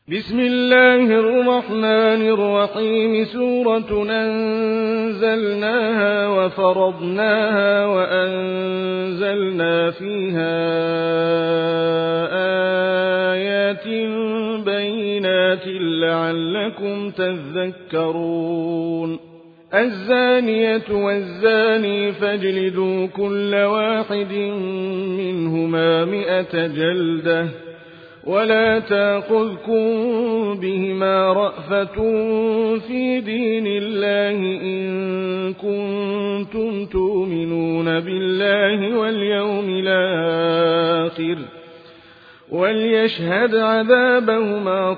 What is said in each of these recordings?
بسم الله الرحمن الرحيم. سورة أنزلناها وفرضناها وأنزلنا فيها آيات بينات لعلكم تذكرون. الزانية والزاني فاجلدوا كل واحد منهما 100 جلدة ولا تأخذكم بهما رأفة في دين الله إن كنتم تؤمنون بالله واليوم الآخر وليشهد عذابهما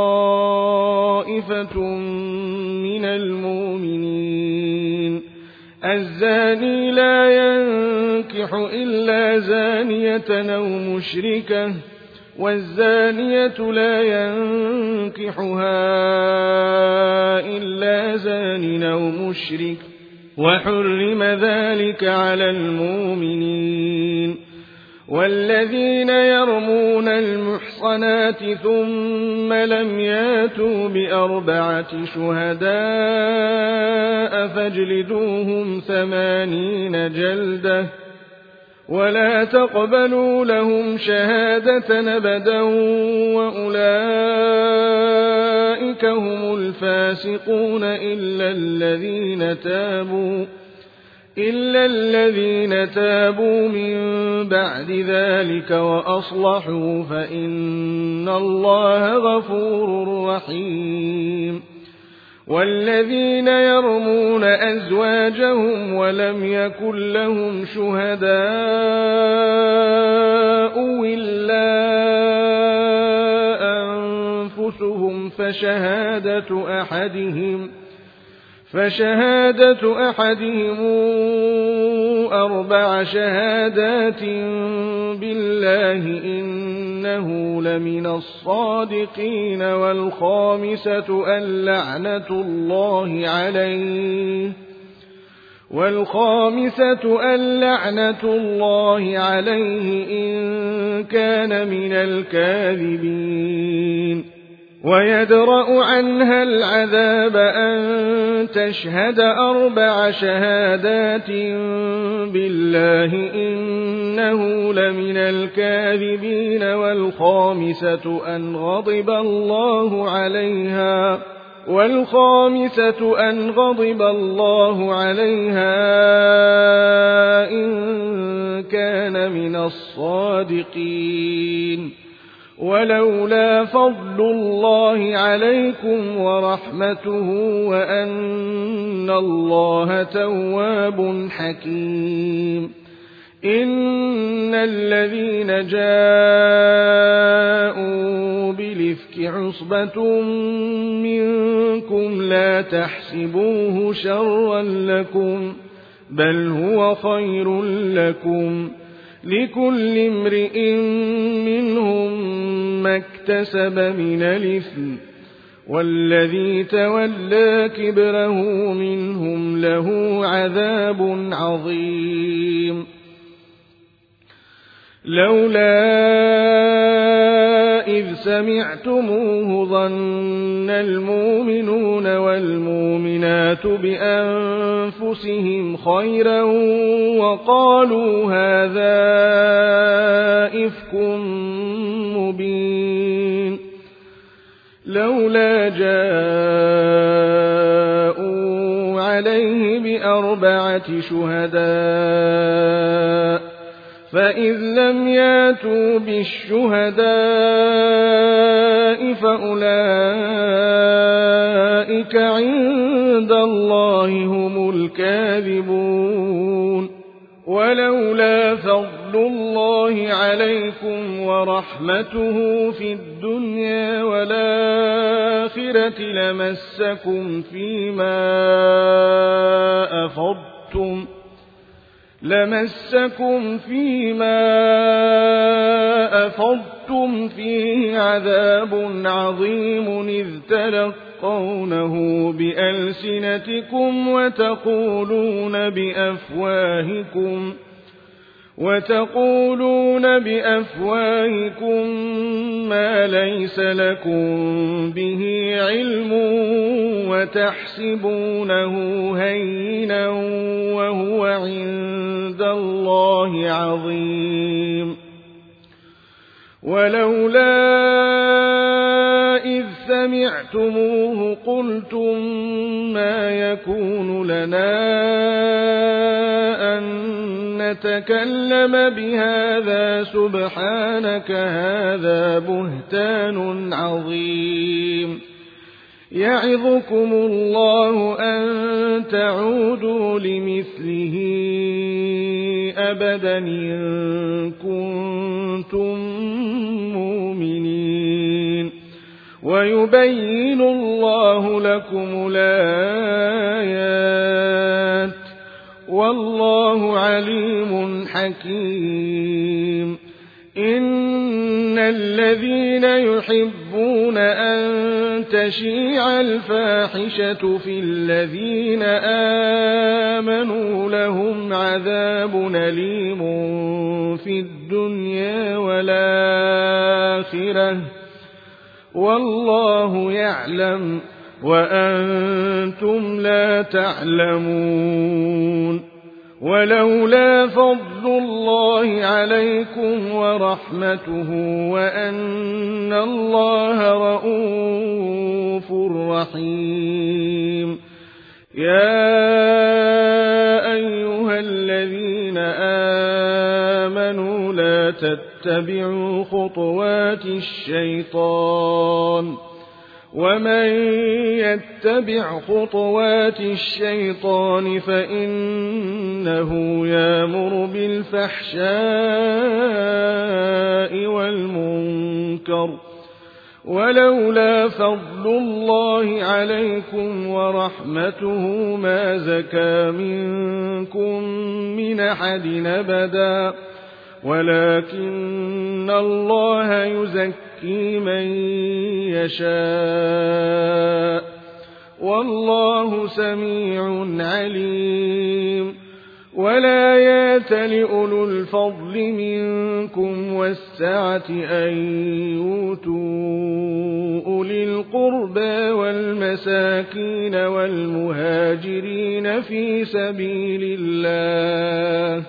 طائفة من المؤمنين. الزاني لا ينكح إلا زانية أو مشركة والزانية لا ينكحها إلا زان أو مشرك وحرم ذلك على المؤمنين. والذين يرمون المحصنات ثم لم ياتوا ب4 شهداء فاجلدوهم 80 جلدة ولا تقبلوا لهم شهادة أبدا وأولئك هم الفاسقون إلا الذين تابوا من بعد ذلك وأصلحوا فإن الله غفور رحيم. والذين يرمون أزواجهم ولم يكن لهم شهداء إلا أنفسهم فشهادة أحدهم 4 شهادات بالله إنه لمن الصادقين. والخامسة أن لعنة الله عليه إن كان من الكاذبين. ويدرأ عنها العذاب أن تشهد 4 شهادات بالله إنه لمن الكاذبين. والخامسة أن غضب الله عليها إن كان من الصادقين. ولولا فضل الله عليكم ورحمته وأن الله تواب حكيم. إن الذين جاءوا بالإفك عصبة منكم لا تحسبوه شرا لكم بل هو خير لكم لكل امرئ منهم ما اكتسب من الإثم والذي تولى كبره منهم له عذاب عظيم. لولا إذ سمعتموه ظن المؤمنون والمؤمنات بأنفسهم خيرا وقالوا هذا إفك مبين. لولا جاءوا عليه ب4 شهداء فإذ لم ياتوا بالشهداء فأولئك عند الله هم الكاذبون. ولولا فضل الله عليكم ورحمته في الدنيا والآخرة لمسكم فيما أفضتم فيه عذاب عظيم إذ تلقونه بألسنتكم وتقولون بأفواهكم ما ليس لكم به علم وتحسبونه هينا وهو عند الله عظيم. ولولا إذ سمعتموه قلتم ما يكون لنا أن نتكلم بهذا سبحانك هذا بهتان عظيم. يعظكم الله أن تعودوا لمثله أبدا إن كنتم مؤمنين. ويبين الله لكم الآيات والله عليم حكيم. إن الذين يحبون أن تشيع الفاحشة في الذين آمنوا لهم عذاب أليم في الدنيا والآخرة والله يعلم وأنتم لا تعلمون. ولولا فضل الله عليكم ورحمته وأن الله رؤوف رحيم. يا أيها الذين آمنوا لا تتبعوا خطوات الشيطان ومن يتبع خطوات الشيطان فإنه يأمر بالفحشاء والمنكر. ولولا فضل الله عليكم ورحمته ما زكى منكم من أحد أبدا ولكن الله يزكي من يشاء والله سميع عليم. ولا يأتل أولو الفضل منكم والسعة أن يؤتوا أولي القربى والمساكين والمهاجرين في سبيل الله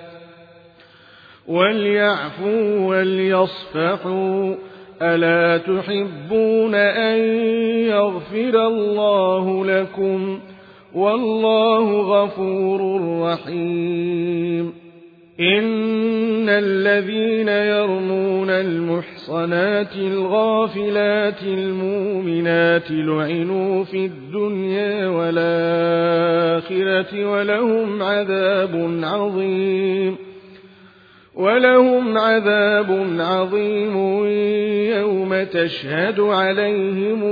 وليعفوا وليصفحوا ألا تحبون أن يغفر الله لكم والله غفور رحيم. إن الذين يرمون المحصنات الغافلات المؤمنات لعنوا في الدنيا والآخرة ولهم عذاب عظيم يوم تشهد عليهم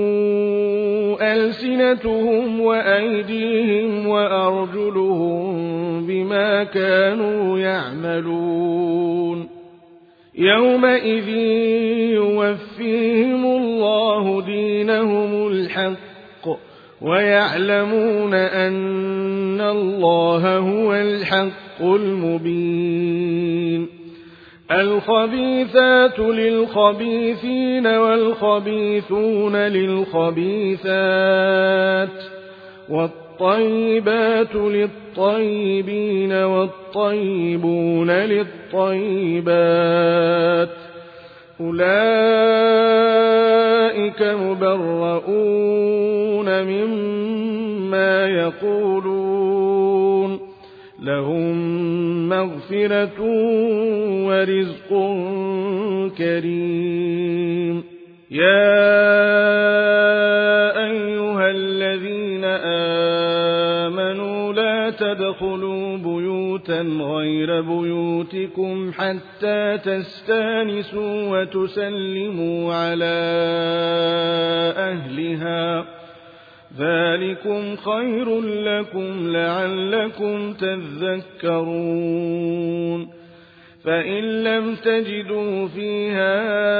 ألسنتهم وأيديهم وأرجلهم بما كانوا يعملون. يومئذ يوفيهم الله دينهم الحق ويعلمون أن الله هو الحق المبين. الخبيثات للخبيثين والخبيثون للخبيثات والطيبات للطيبين والطيبون للطيبات أولئك مبرؤون مما يقولون لهم مغفرة ورزق كريم. يا أيها الذين آمنوا لا تدخلوا بيوتا غير بيوتكم حتى تستانسوا وتسلموا على أهلها ذلكم خير لكم لعلكم تذكرون. فإن لم تجدوا فيها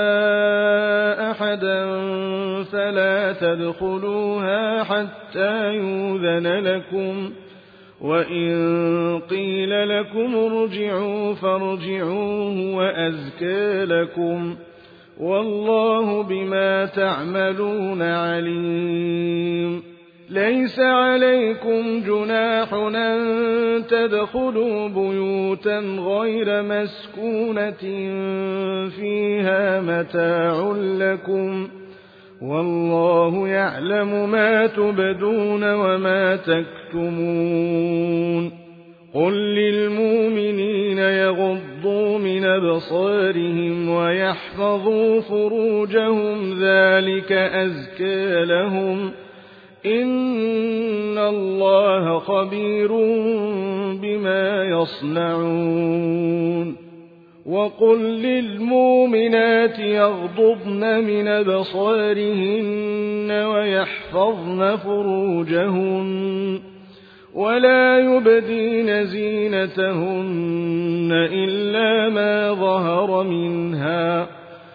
أحدا فلا تدخلوها حتى يؤذن لكم وإن قيل لكم ارجعوا فارجعوا هو أزكى لكم والله بما تعملون عليم ليس عليكم جناح أن تدخلوا بيوتا غير مسكونة فيها متاع لكم والله يعلم ما تبدون وما تكتمون قل للمؤمنين يغضوا من أبصارهم ويحفظوا فروجهم ذلك أزكى لهم إن الله خبير بما يصنعون وقل للمؤمنات يغضضن من أبصارهن ويحفظن فروجهن ولا يبدين زينتهن إلا ما ظهر منها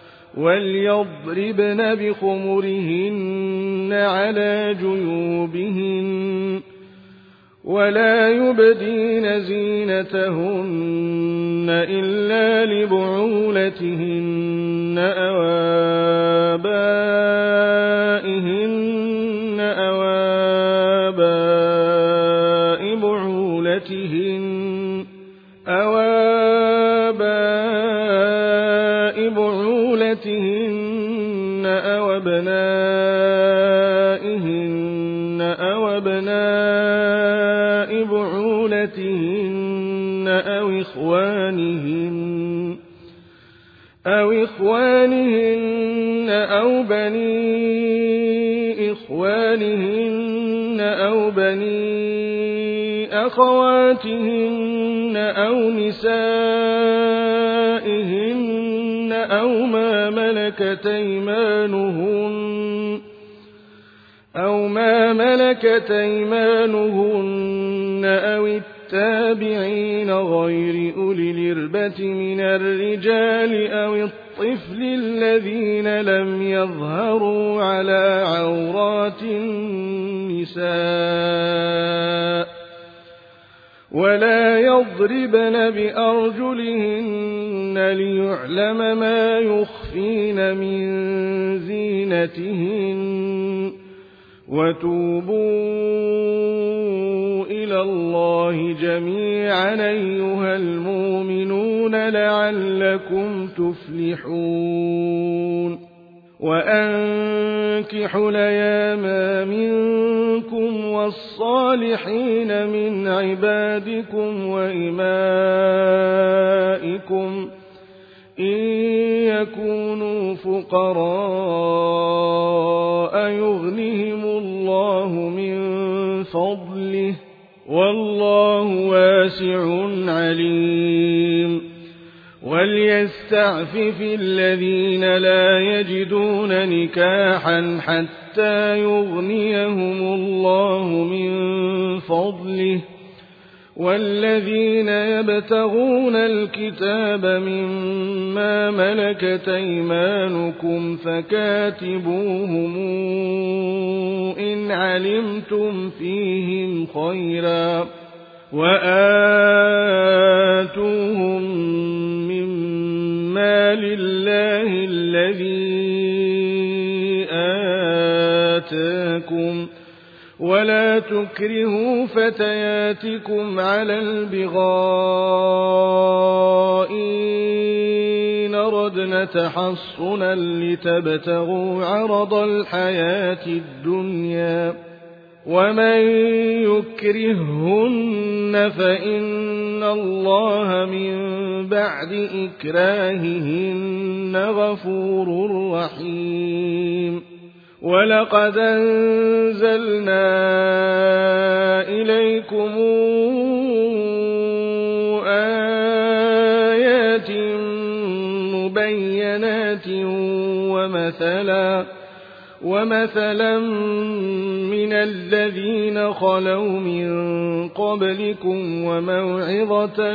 وليضربن بخمرهن على جيوبهن ولا يبدين زينتهن إلا لبعولتهن أو آبائهن أو آباء بعولتهن أو آباء بعولتهن أو أبنائهن أو أبناء بعولتهن أو إخوانهن أو بني إخوانهن أو بني أخواتهن أو نسائهن أو ما ملكت أيمانهن أو التابعين غير أولي الإربة من الرجال أو الطفل الذين لم يظهروا على عورات النساء ولا يضربن بأرجلهن ليعلم ما يخفين من زينتهن وتوبوا إلى الله جميعا أيها المؤمنون لعلكم تفلحون وأنكحوا الأيام منكم والصالحين من عبادكم وإمائكم إن يكونوا فقراء يغنهم الله من فضله والله واسع عليم وليستعفف الذين لا يجدون نكاحا حتى يغنيهم الله من فضله والذين يبتغون الكتاب مما ملكت أيمانكم فكاتبوهم إن علمتم فيهم خيرا وآتوهم مما لله الذي آتاكم ولا تكرهوا فتياتكم على البغاء إن أردنا تحصنا لتبتغوا عرض الحياة الدنيا ومن يكرهن فإن الله من بعد إكراههن غفور رحيم ولقد أنزلنا إليكم آيات مبينات ومثلا من الذين خلوا من قبلكم وموعظة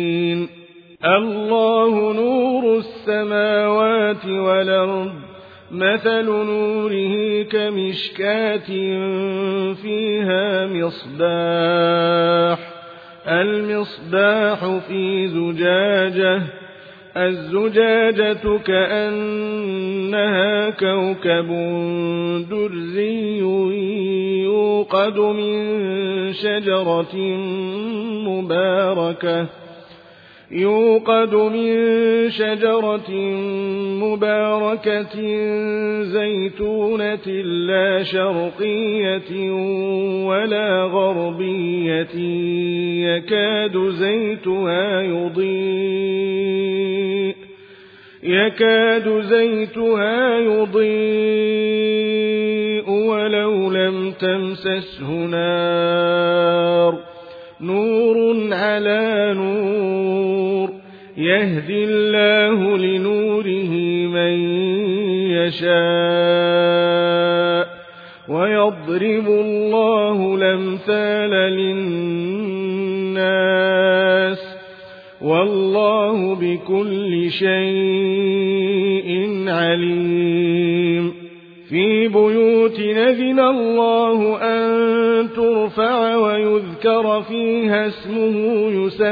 للمتقين الله نور السماوات والأرض مثل نوره كمشكاة فيها المصباح في زجاجة، الزجاجة كأنها كوكب دري يوقد من شجرة مباركة زيتونة لا شرقية ولا غربية يكاد زيتها يضيء ولو لم تمسسه نار، نور على نور، يهدي الله لنوره من يشاء، ويضرب الله الأمثال للناس، والله بكل شيء عليم. في بيوت أذن الله أن ترفع ويذكر فيها اسمه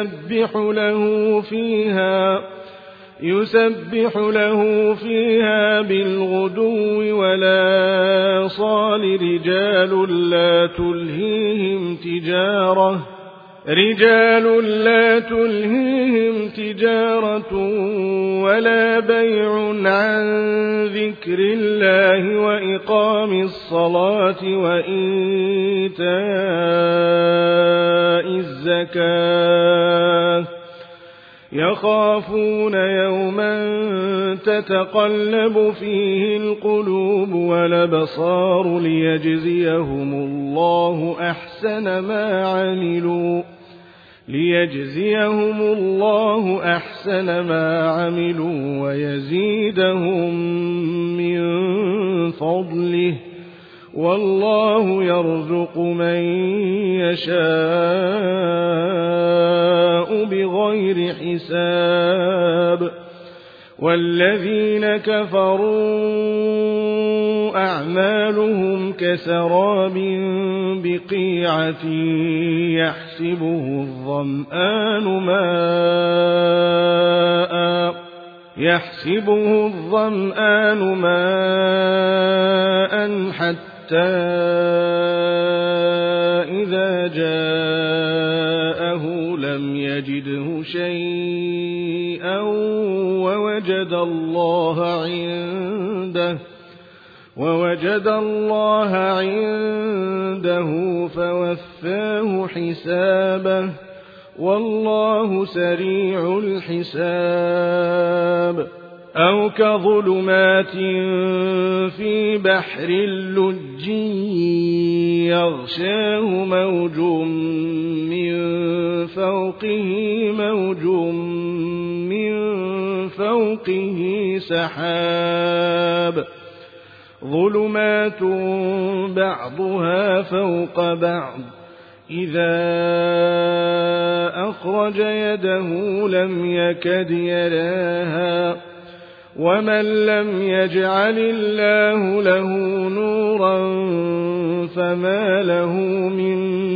يسبح له فيها بالغدو والآصال رجال لا تلهيهم تجارة ولا بيع عن ذكر الله وإقام الصلاة وإيتاء الزكاة، يخافون يوما تتقلب فيه القلوب والأبصار ليجزيهم الله أحسن ما عملوا ويزيدهم من فضله، والله يرزق من يشاء بغير حساب. والذين كفروا أعمالهم كسراب بقيعة يحسبه الظمآن ماء حتى إذا جاءه لم يجده شيئا ووجد الله عنده فوفاه حسابه، والله سريع الحساب. أو كظلمات في بحر اللج يغشاه موج من فوقه سحاب، ظلمات بعضها فوق بعض، إذا أخرج يده لم يكد يراها، ومن لم يجعل الله له نورا فما له من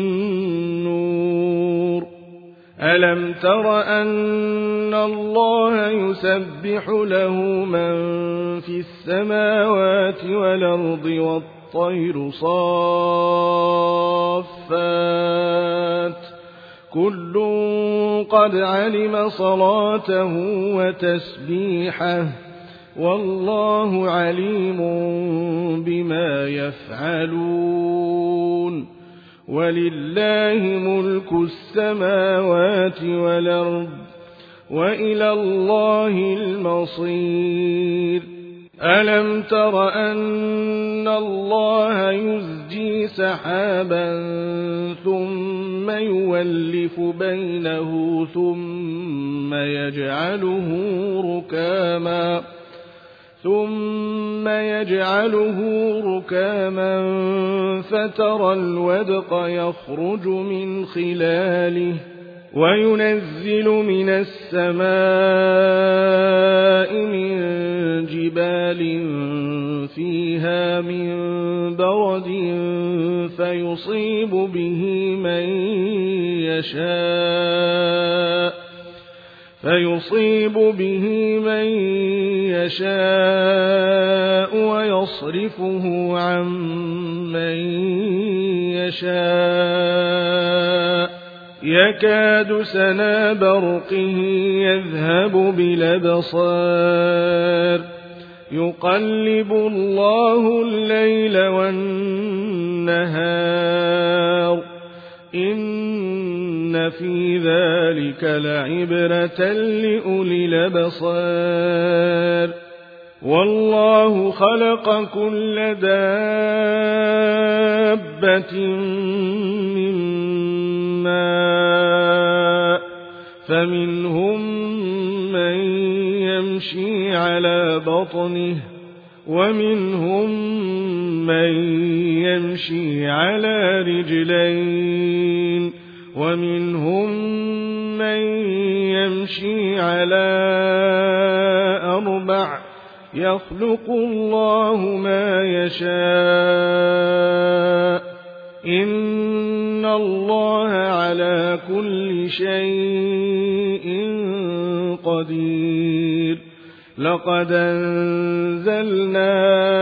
نور. ألم تر أن الله يسبح له من في السماوات والأرض والطير صافات، كل قد علم صلاته وتسبيحه، والله عليم بما يفعلون. ولله ملك السماوات والأرض، وإلى الله المصير. ألم تر أن الله يزجي سحابا ثم يولف بينه ثم يجعله ركاما فترى الودق يخرج من خلاله وينزل من السماء من جبال فيها من برد فيصيب به من يشاء ويصرفه عن من يشاء يكاد سنا برقه يذهب بالأبصار يقلب الله الليل والنهار إن في ذلك لعبرة لأولي الأبصار والله خلق كل دابة من ماء فمنهم من يمشي على بطنه ومنهم من يمشي على رجلين ومنهم من يمشي على أربع يخلق الله ما يشاء إن الله على كل شيء قدير لقد أنزلنا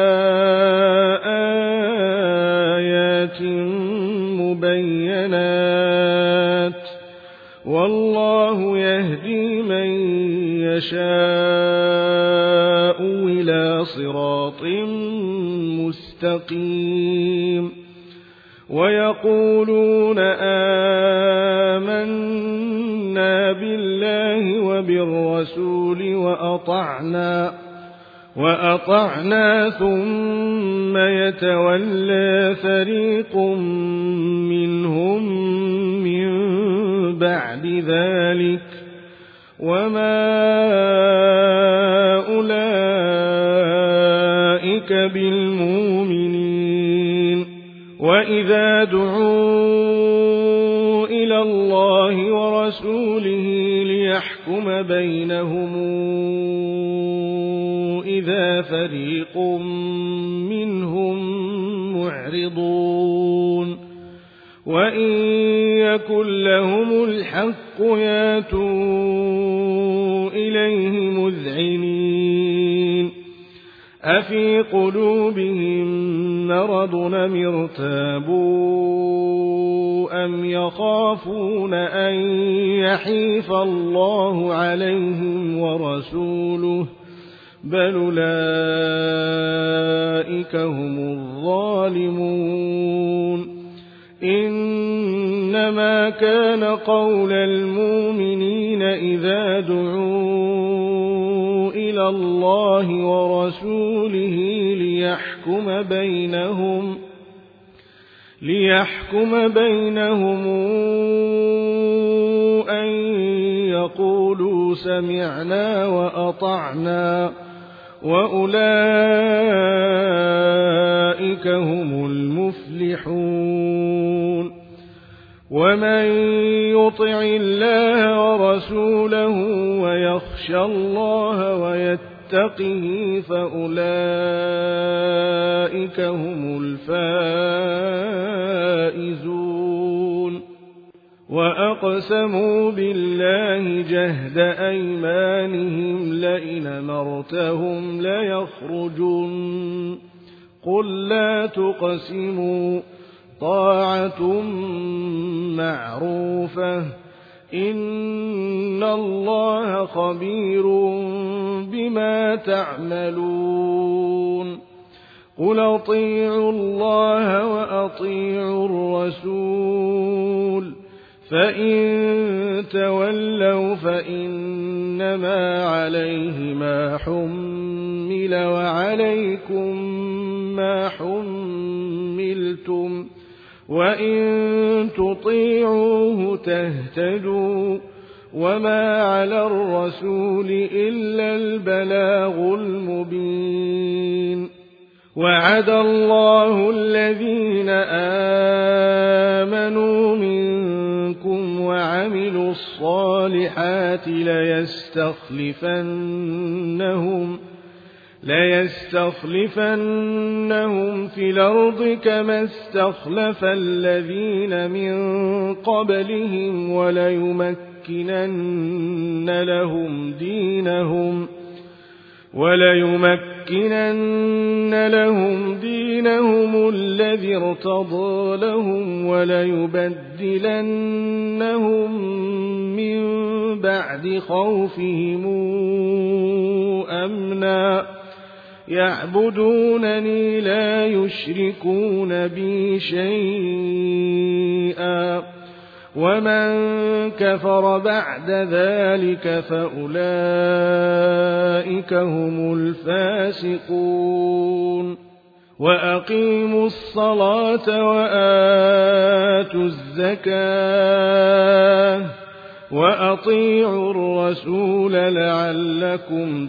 آيات مبينات والله يهدي من يشاء إلى صراط مستقيم ويقولون آمنا بالله وبالرسول وأطعنا ثم يتولى فريق منهم من بعد ذلك وما أولئك بالمؤمنين وإذا دعوا إلى الله ورسوله ليحكم بينهم إذا فريق منهم معرضون وإن يكن لهم الحق ياتوا إليه مذعنين أفي قلوبهم مرض أم ارتابوا أم يخافون أن يحيف الله عليهم ورسوله بل أولئك هم الظالمون إنما كان قول المؤمنين إذا دعوا إلى الله ورسوله ليحكم بينهم أن يقولوا سمعنا وأطعنا وأولئك هم المفلحون ومن يطع الله ورسوله ويخشى الله ويتقه فأولئك هم الفائزون وأقسموا بالله جهد أيمانهم لئن أمرتهم ليخرجن قل لا تقسموا طاعة معروفة إن الله خبير بما تعملون قل أطيعوا الله وأطيعوا الرسول فإن تولوا فإنما عليه ما حمل وعليكم ما حملتم وإن تطيعوه تهتدوا وما على الرسول إلا البلاغ المبين وعد الله الذين آمنوا منكم وعملوا الصالحات ليستخلفنهم في الأرض كما استخلف الذين من قبلهم وليمكنن لهم دينهم الذي ارتضى لهم وليبدلنهم من بعد خوفهم أمنا يعبدونني لا يشركون بي شيئا ومن كفر بعد ذلك فأولئك هم الفاسقون وأقيموا الصلاة وآتوا الزكاة وأطيعوا الرسول لعلكم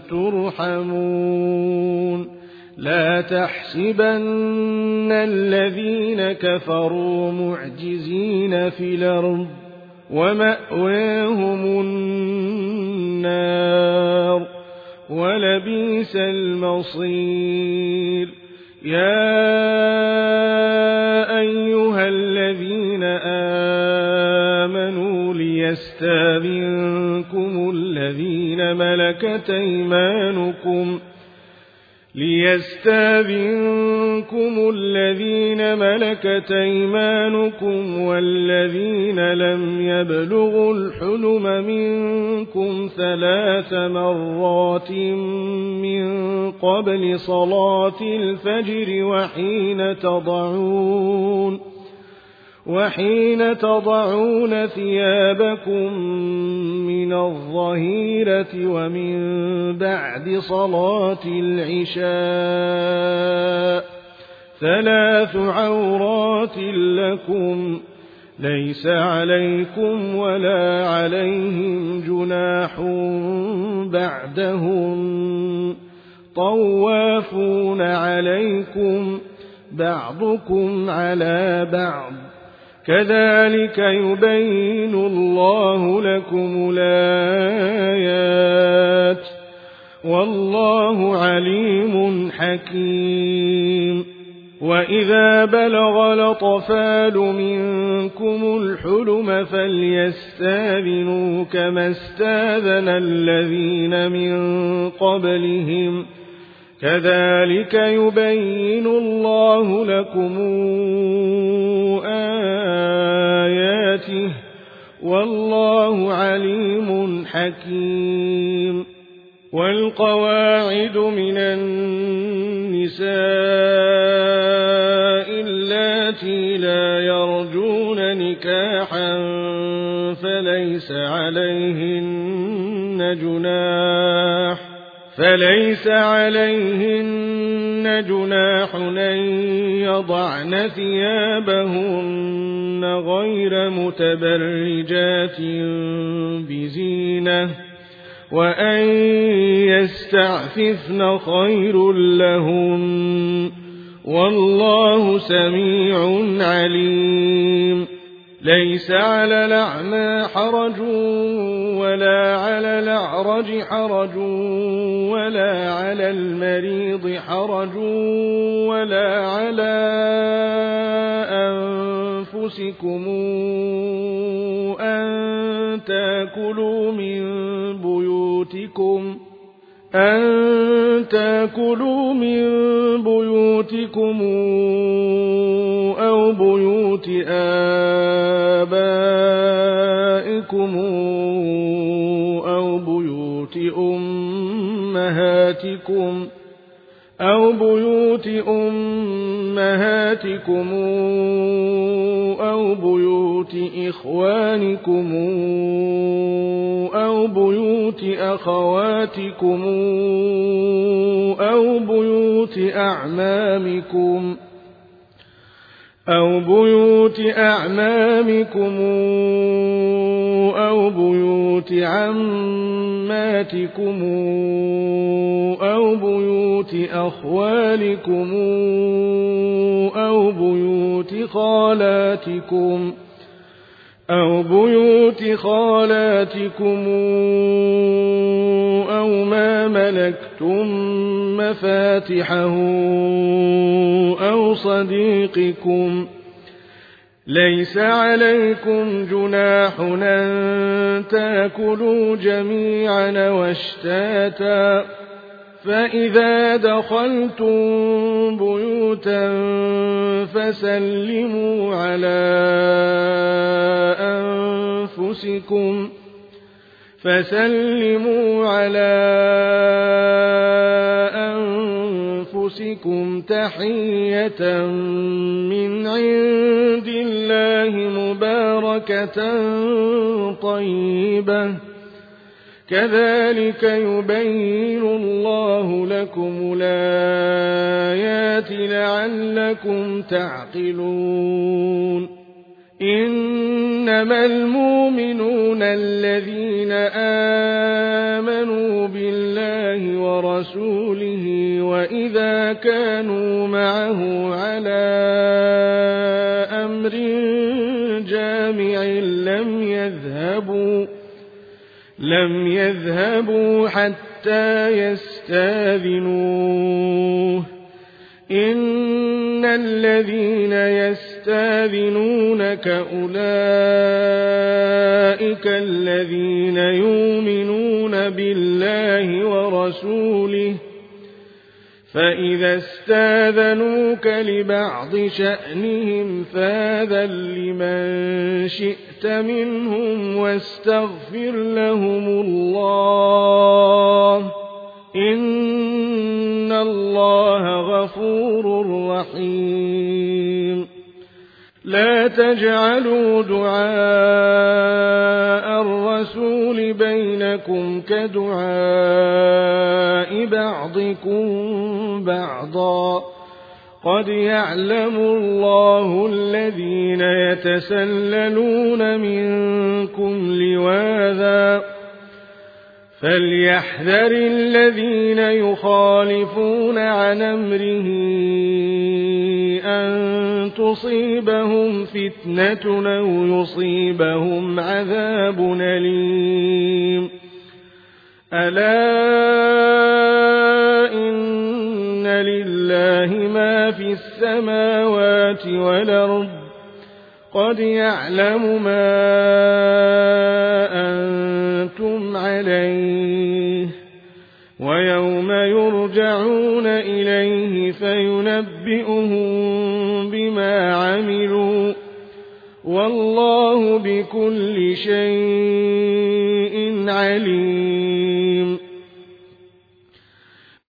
ترحمون لا تحسبن الذين كفروا معجزين في الأرض ومأواهم النار ولبئس المصير يا أيها الذين آمنوا ليستأذنكم الذين ملكت أيمانكم والذين لم يبلغوا الحلم منكم 3 مرات من قبل صلاة الفجر وحين تضعون ثيابكم من الظهيرة ومن بعد صلاة العشاء 3 عورات لكم ليس عليكم ولا عليهم جناح بعدهم طوافون عليكم بعضكم على بعض كذلك يبين الله لكم الآيات والله عليم حكيم وإذا بلغ الأطفال منكم الحلم فليستأذنوا كما استأذن الذين من قبلهم كذلك يبين الله لكم آياته والله عليم حكيم والقواعد من النساء اللاتي لا يرجون نكاحا فليس عليهن جناح أن يضعن ثيابهن غير متبرجات بزينة وأن يستعففن خير لهن والله سميع عليم ليس على الأعمى حرج ولا على الأعرج حرج ولا على المريض حرج ولا على أنفسكم أن تأكلوا من بيوتكم أو بيوت آبائكم أو بيوت أمهاتكم أو بيوت إخوانكم أو بيوت أخواتكم أو بيوت أعمامكم أو بيوت عماتكم أو بيوت أخوالكم أو بيوت خالاتكم أو بيوت خالاتكم أو ما ملكتم مفاتحه أو صديقكم ليس عليكم جناح أن تأكلوا جميعا واشتاتا فإذا دخلتم بيوتا فسلموا على أنفسكم تحية من عند الله مباركة طيبة كذلك يبين الله لكم الآيات لعلكم تعقلون إنما المؤمنون الذين آمنوا بالله ورسوله وإذا كانوا معه على أمر جامع لم يذهبوا حتى يستاذنوه إن الذين يستاذنونك أولئك الذين يؤمنون بالله ورسوله فإذا استاذنوك لبعض شأنهم فاذن لمن شئت منهم واستغفر لهم الله إن الله غفور رحيم لا تجعلوا دعاء الرسول بينكم كدعاء بعضكم بعضا قد يعلم الله الذين يتسللون منكم لواذا فليحذر الذين يخالفون عن أمره أن تصيبهم فتنة أو يصيبهم عذاب أليم ألا إن لله ما في السماوات والأرض قد يعلم ما أنتم عليه ويوم يرجعون إليه فينبئهم بما عملوا والله بكل شيء عليم